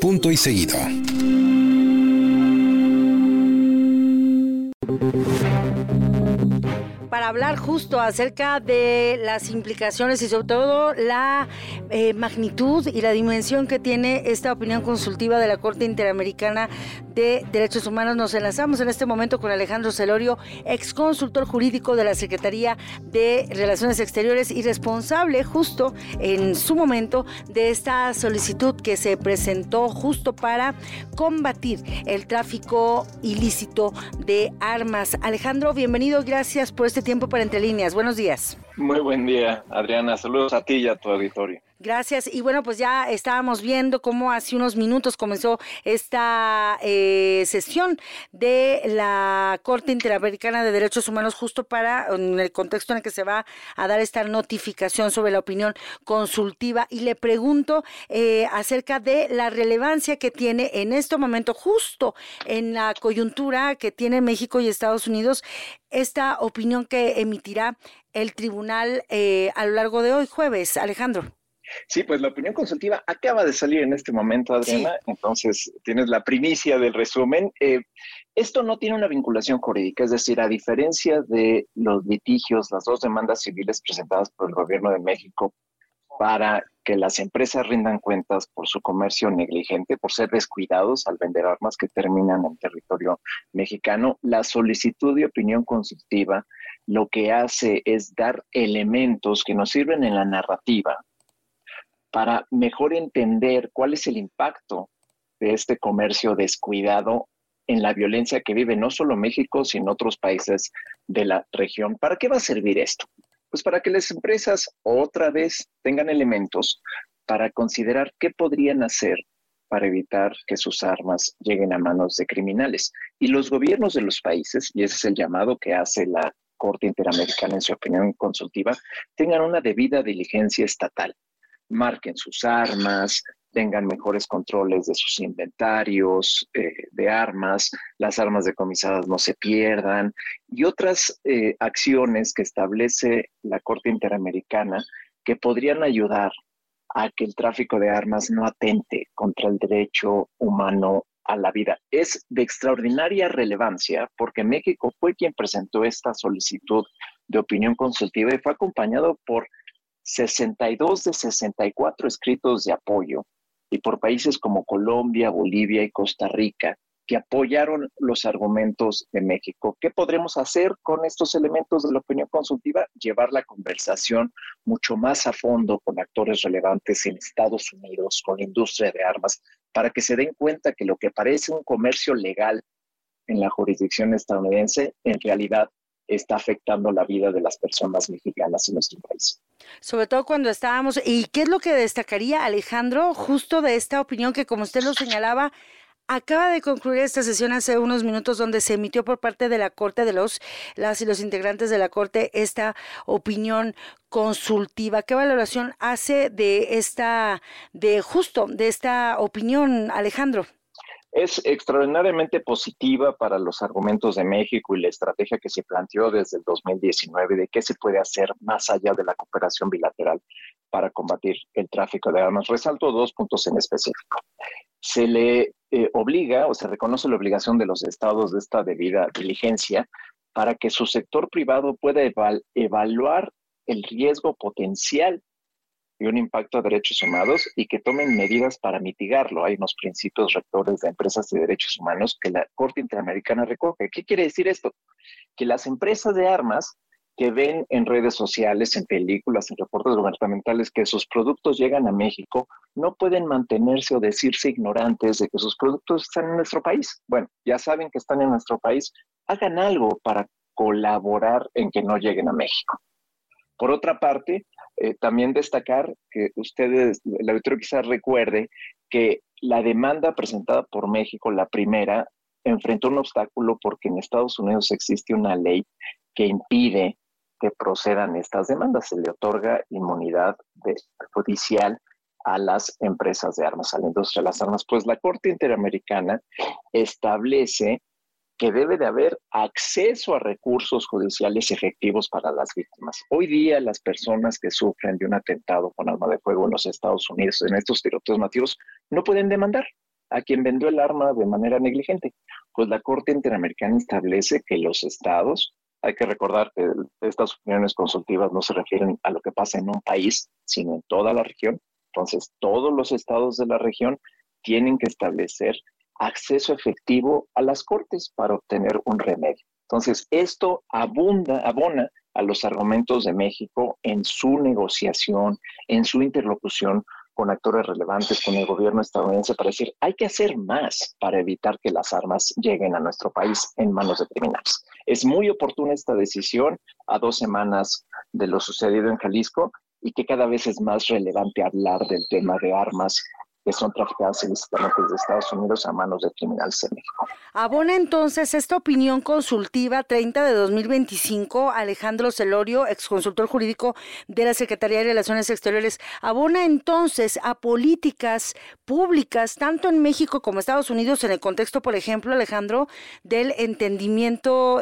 punto y seguido. Para hablar justo acerca de las implicaciones y sobre todo la magnitud y la dimensión que tiene esta opinión consultiva de la Corte Interamericana de Derechos Humanos, nos enlazamos en este momento con Alejandro Celorio, ex consultor jurídico de la Secretaría de Relaciones Exteriores y responsable justo en su momento de esta solicitud que se presentó justo para combatir el tráfico ilícito de armas. Alejandro, bienvenido, gracias por este tiempo para Entre Líneas. Buenos días. Muy buen día, Adriana. Saludos a ti y a tu auditorio. Gracias. Y bueno, pues ya estábamos viendo cómo hace unos minutos comenzó esta sesión de la Corte Interamericana de Derechos Humanos justo para, en el contexto en el que se va a dar esta notificación sobre la opinión consultiva. Y le pregunto acerca de la relevancia que tiene en este momento, justo en la coyuntura que tiene México y Estados Unidos, esta opinión que emitirá el tribunal a lo largo de hoy, jueves. Alejandro. Sí, pues la opinión consultiva acaba de salir en este momento, Adriana, sí. Entonces tienes la primicia del resumen. Esto no tiene una vinculación jurídica, es decir, a diferencia de los litigios, las dos demandas civiles presentadas por el gobierno de México para que las empresas rindan cuentas por su comercio negligente, por ser descuidados al vender armas que terminan en territorio mexicano, la solicitud de opinión consultiva lo que hace es dar elementos que nos sirven en la narrativa para mejor entender cuál es el impacto de este comercio descuidado en la violencia que vive no solo México, sino otros países de la región. ¿Para qué va a servir esto? Pues para que las empresas otra vez tengan elementos para considerar qué podrían hacer para evitar que sus armas lleguen a manos de criminales. Y los gobiernos de los países, y ese es el llamado que hace la Corte Interamericana en su opinión consultiva, tengan una debida diligencia estatal. Marquen sus armas, tengan mejores controles de sus inventarios de armas, las armas decomisadas no se pierdan y otras acciones que establece la Corte Interamericana que podrían ayudar a que el tráfico de armas no atente contra el derecho humano a la vida. Es de extraordinaria relevancia porque México fue quien presentó esta solicitud de opinión consultiva y fue acompañado por 62 de 64 escritos de apoyo y por países como Colombia, Bolivia y Costa Rica que apoyaron los argumentos de México. ¿Qué podremos hacer con estos elementos de la opinión consultiva? Llevar la conversación mucho más a fondo con actores relevantes en Estados Unidos, con la industria de armas, para que se den cuenta que lo que parece un comercio legal en la jurisdicción estadounidense en realidad está afectando la vida de las personas mexicanas en nuestro país. Sobre todo cuando estábamos, ¿y qué es lo que destacaría, Alejandro, justo de esta opinión que, como usted lo señalaba, acaba de concluir esta sesión hace unos minutos, donde se emitió por parte de la Corte, de las y los integrantes de la Corte, esta opinión consultiva? ¿Qué valoración hace de esta opinión, Alejandro? Es extraordinariamente positiva para los argumentos de México y la estrategia que se planteó desde el 2019 de qué se puede hacer más allá de la cooperación bilateral para combatir el tráfico de armas. Resalto dos puntos en específico. Se le obliga o se reconoce la obligación de los estados de esta debida diligencia para que su sector privado pueda evaluar el riesgo potencial y un impacto a derechos humanos y que tomen medidas para mitigarlo. Hay unos principios rectores de empresas de derechos humanos que la Corte Interamericana recoge. ¿Qué quiere decir esto? Que las empresas de armas que ven en redes sociales, en películas, en reportes gubernamentales que sus productos llegan a México, no pueden mantenerse o decirse ignorantes de que sus productos están en nuestro país. Bueno, ya saben que están en nuestro país, hagan algo para colaborar en que no lleguen a México. Por otra parte, también destacar que ustedes, el auditorio quizás recuerde que la demanda presentada por México, la primera, enfrentó un obstáculo porque en Estados Unidos existe una ley que impide que procedan estas demandas. Se le otorga inmunidad judicial a las empresas de armas, a la industria de las armas. Pues la Corte Interamericana establece que debe de haber acceso a recursos judiciales efectivos para las víctimas. Hoy día las personas que sufren de un atentado con arma de fuego en los Estados Unidos, en estos tiroteos masivos, no pueden demandar. a quien vendió el arma de manera negligente. Pues la Corte Interamericana establece que los estados, hay que recordar que estas opiniones consultivas no se refieren a lo que pasa en un país, sino en toda la región. Entonces, todos los estados de la región tienen que establecer acceso efectivo a las cortes para obtener un remedio. Entonces, esto abona a los argumentos de México en su negociación, en su interlocución con actores relevantes, con el gobierno estadounidense, para decir, hay que hacer más para evitar que las armas lleguen a nuestro país en manos de criminales. Es muy oportuna esta decisión a 2 semanas de lo sucedido en Jalisco y que cada vez es más relevante hablar del tema de armas que son traficadas ilícitamente desde Estados Unidos a manos de criminales en México. Abona entonces esta opinión consultiva 30 de 2025, Alejandro Celorio, exconsultor jurídico de la Secretaría de Relaciones Exteriores, abona entonces a políticas públicas, tanto en México como Estados Unidos, en el contexto, por ejemplo, Alejandro, del entendimiento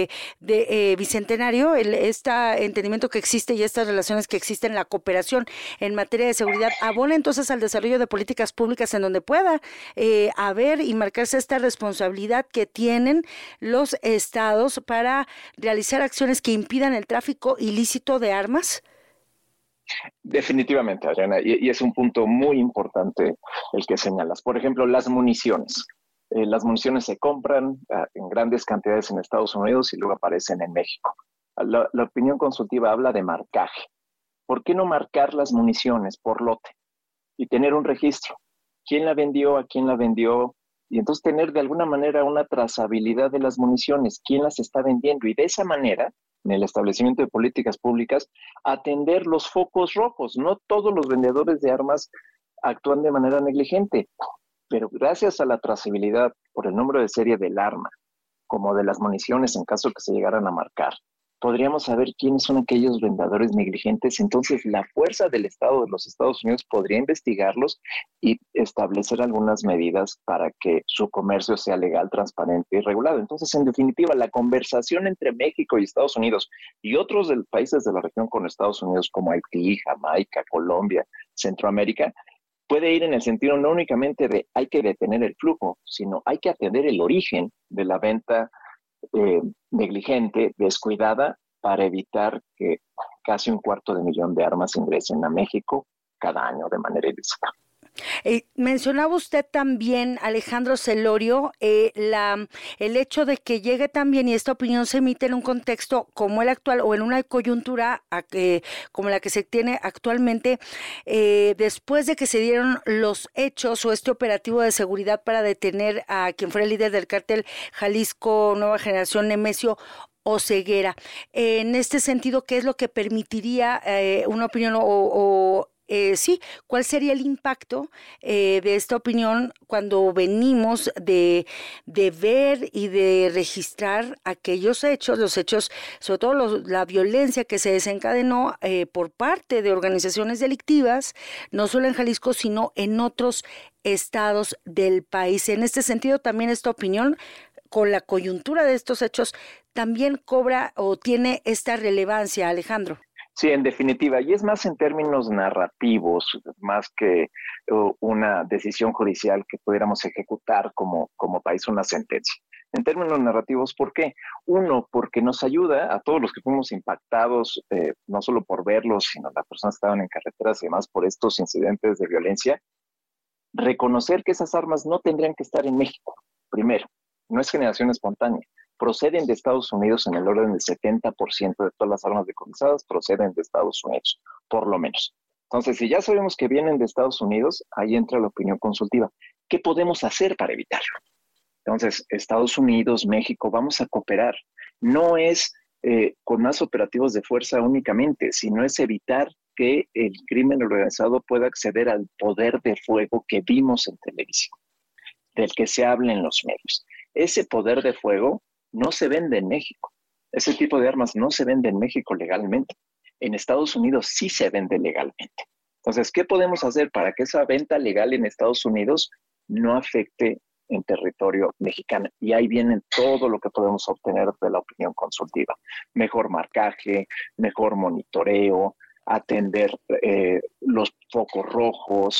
bicentenario, este entendimiento que existe y estas relaciones que existen, la cooperación en materia de seguridad, abona entonces al desarrollo de políticas públicas en donde pueda haber y marcarse esta responsabilidad que tienen los estados para realizar acciones que impidan el tráfico ilícito de armas? Definitivamente, Adriana, y es un punto muy importante el que señalas. Por ejemplo, las municiones. Las municiones se compran en grandes cantidades en Estados Unidos y luego aparecen en México. La opinión consultiva habla de marcaje. ¿Por qué no marcar las municiones por lote y tener un registro? ¿Quién la vendió? ¿A quién la vendió? Y entonces tener de alguna manera una trazabilidad de las municiones, quién las está vendiendo, y de esa manera, en el establecimiento de políticas públicas, atender los focos rojos. No todos los vendedores de armas actúan de manera negligente, pero gracias a la trazabilidad por el número de serie del arma, como de las municiones en caso que se llegaran a marcar, podríamos saber quiénes son aquellos vendedores negligentes. Entonces la fuerza del Estado de los Estados Unidos podría investigarlos y establecer algunas medidas para que su comercio sea legal, transparente y regulado. Entonces, en definitiva, la conversación entre México y Estados Unidos y otros países de la región con Estados Unidos como Haití, Jamaica, Colombia, Centroamérica, puede ir en el sentido no únicamente de hay que detener el flujo, sino hay que atender el origen de la venta negligente, descuidada, para evitar que casi 250,000 de armas ingresen a México cada año de manera ilícita. Mencionaba usted también, Alejandro Celorio, el hecho de que llegue también y esta opinión se emite en un contexto como el actual o en una coyuntura como la que se tiene actualmente, después de que se dieron los hechos o este operativo de seguridad para detener a quien fuera el líder del cártel Jalisco Nueva Generación, Nemesio Oseguera. En este sentido, ¿qué es lo que permitiría una opinión sí, ¿cuál sería el impacto de esta opinión cuando venimos de ver y de registrar aquellos hechos, los hechos, sobre todo la violencia que se desencadenó por parte de organizaciones delictivas, no solo en Jalisco, sino en otros estados del país? En este sentido, también esta opinión, con la coyuntura de estos hechos, también cobra o tiene esta relevancia, Alejandro. Sí, en definitiva, y es más en términos narrativos, más que una decisión judicial que pudiéramos ejecutar como país, una sentencia. En términos narrativos, ¿por qué? Uno, porque nos ayuda a todos los que fuimos impactados, no solo por verlos, sino las personas que estaban en carreteras y demás por estos incidentes de violencia, reconocer que esas armas no tendrían que estar en México. Primero, no es generación espontánea. Proceden de Estados Unidos en el orden del 70% de todas las armas decomisadas proceden de Estados Unidos, por lo menos. Entonces, si ya sabemos que vienen de Estados Unidos, ahí entra la opinión consultiva. ¿Qué podemos hacer para evitarlo? Entonces, Estados Unidos, México, vamos a cooperar. No es con más operativos de fuerza únicamente, sino es evitar que el crimen organizado pueda acceder al poder de fuego que vimos en televisión, del que se habla en los medios. Ese poder de fuego no se vende en México. Ese tipo de armas no se vende en México legalmente. En Estados Unidos sí se vende legalmente. Entonces, ¿qué podemos hacer para que esa venta legal en Estados Unidos no afecte en territorio mexicano? Y ahí viene todo lo que podemos obtener de la opinión consultiva. Mejor marcaje, mejor monitoreo, atender los focos rojos,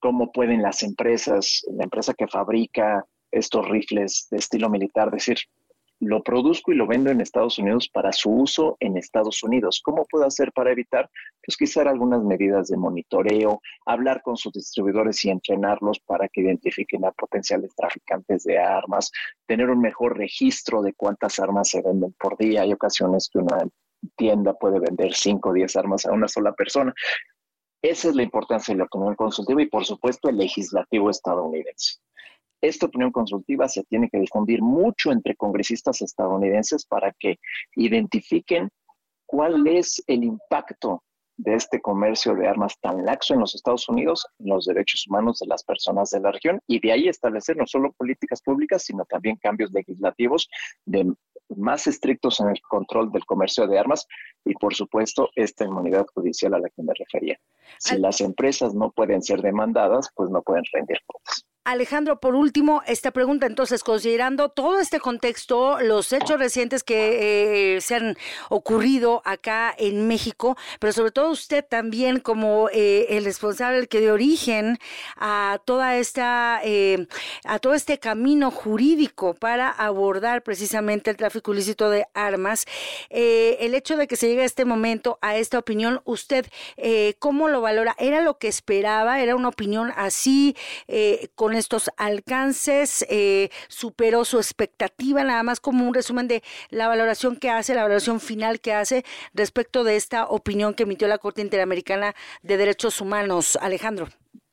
cómo pueden las empresas, la empresa que fabrica estos rifles de estilo militar, decir, lo produzco y lo vendo en Estados Unidos para su uso en Estados Unidos. ¿Cómo puedo hacer para evitar? Pues quizá algunas medidas de monitoreo, hablar con sus distribuidores y entrenarlos para que identifiquen a potenciales traficantes de armas, tener un mejor registro de cuántas armas se venden por día. Hay ocasiones que una tienda puede vender 5 o 10 armas a una sola persona. Esa es la importancia de la opinión consultiva y, por supuesto, el legislativo estadounidense. Esta opinión consultiva se tiene que difundir mucho entre congresistas estadounidenses para que identifiquen cuál es el impacto de este comercio de armas tan laxo en los Estados Unidos, en los derechos humanos de las personas de la región, y de ahí establecer no solo políticas públicas, sino también cambios legislativos más estrictos en el control del comercio de armas y, por supuesto, esta inmunidad judicial a la que me refería. Si las empresas no pueden ser demandadas, pues no pueden rendir cuentas. Alejandro, por último, esta pregunta, entonces, considerando todo este contexto, los hechos recientes que se han ocurrido acá en México, pero sobre todo usted también como el responsable, el que dio origen a toda esta, a todo este camino jurídico para abordar precisamente el tráfico ilícito de armas, el hecho de que se llegue a este momento, a esta opinión, usted, ¿cómo lo valora? ¿Era lo que esperaba? ¿Era una opinión así, con estos alcances, superó su expectativa? Nada más como un resumen de la valoración que hace, la valoración final que hace respecto de esta opinión que emitió la Corte Interamericana de Derechos Humanos. Alejandro.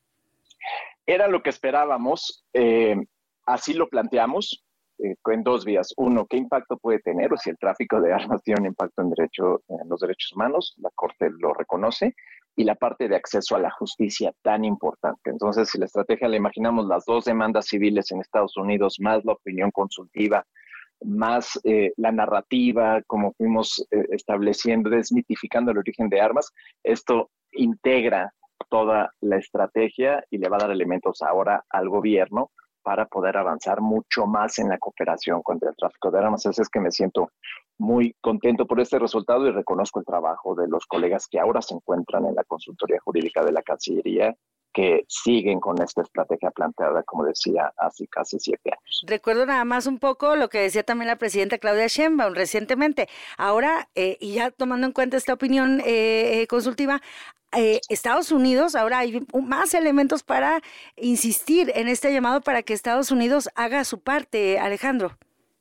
Era lo que esperábamos, así lo planteamos en dos vías. Uno, ¿qué impacto puede tener? O si el tráfico de armas tiene un impacto en los derechos humanos, la Corte lo reconoce. Y la parte de acceso a la justicia tan importante. Entonces, si la estrategia la imaginamos, las dos demandas civiles en Estados Unidos, más la opinión consultiva, más la narrativa, como fuimos estableciendo, desmitificando el origen de armas, esto integra toda la estrategia y le va a dar elementos ahora al gobierno para poder avanzar mucho más en la cooperación contra el tráfico de armas. Así es que me siento muy contento por este resultado y reconozco el trabajo de los colegas que ahora se encuentran en la consultoría jurídica de la Cancillería, que siguen con esta estrategia planteada, como decía, hace casi 7 años. Recuerdo nada más un poco lo que decía también la presidenta Claudia Sheinbaum recientemente. Ahora, y ya tomando en cuenta esta opinión consultiva, Estados Unidos, ahora hay más elementos para insistir en este llamado para que Estados Unidos haga su parte, Alejandro.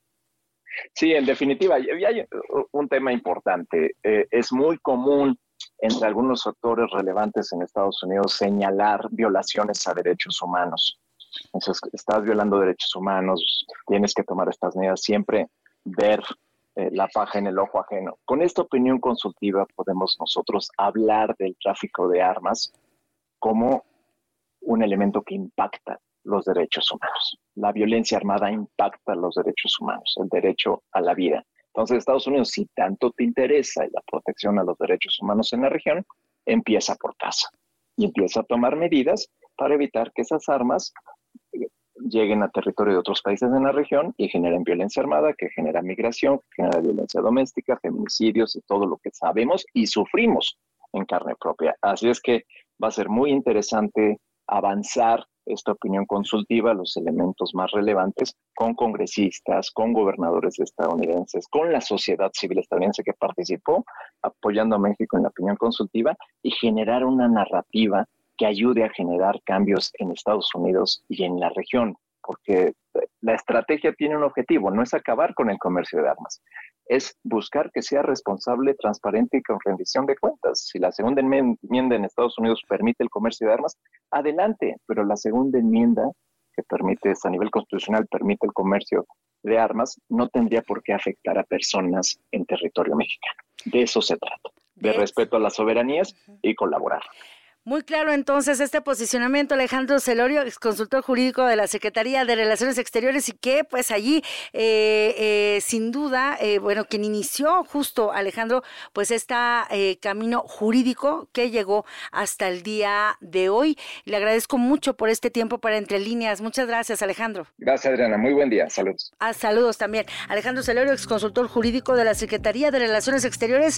Sí, en definitiva, y hay un tema importante. Es muy común entre algunos actores relevantes en Estados Unidos señalar violaciones a derechos humanos. Entonces, estás violando derechos humanos, tienes que tomar estas medidas, siempre ver la paja en el ojo ajeno. Con esta opinión consultiva podemos nosotros hablar del tráfico de armas como un elemento que impacta los derechos humanos. La violencia armada impacta los derechos humanos, el derecho a la vida. Entonces, Estados Unidos, si tanto te interesa la protección a los derechos humanos en la región, empieza por casa y empieza a tomar medidas para evitar que esas armas lleguen a territorio de otros países en la región y generen violencia armada, que genera migración, que genera violencia doméstica, feminicidios y todo lo que sabemos y sufrimos en carne propia. Así es que va a ser muy interesante avanzar esta opinión consultiva, los elementos más relevantes, con congresistas, con gobernadores estadounidenses, con la sociedad civil estadounidense que participó apoyando a México en la opinión consultiva y generar una narrativa que ayude a generar cambios en Estados Unidos y en la región, porque la estrategia tiene un objetivo, no es acabar con el comercio de armas, es buscar que sea responsable, transparente y con rendición de cuentas. Si la segunda enmienda en Estados Unidos permite el comercio de armas, adelante, pero la segunda enmienda que permite, a nivel constitucional, permite el comercio de armas, no tendría por qué afectar a personas en territorio mexicano. De eso se trata, de respeto a las soberanías y colaborar. Muy claro entonces este posicionamiento, Alejandro Celorio, exconsultor jurídico de la Secretaría de Relaciones Exteriores, y que pues allí sin duda, quien inició justo, Alejandro, pues camino jurídico que llegó hasta el día de hoy. Le agradezco mucho por este tiempo para Entre Líneas. Muchas gracias, Alejandro. Gracias, Adriana. Muy buen día. Saludos. Saludos también. Alejandro Celorio, exconsultor jurídico de la Secretaría de Relaciones Exteriores.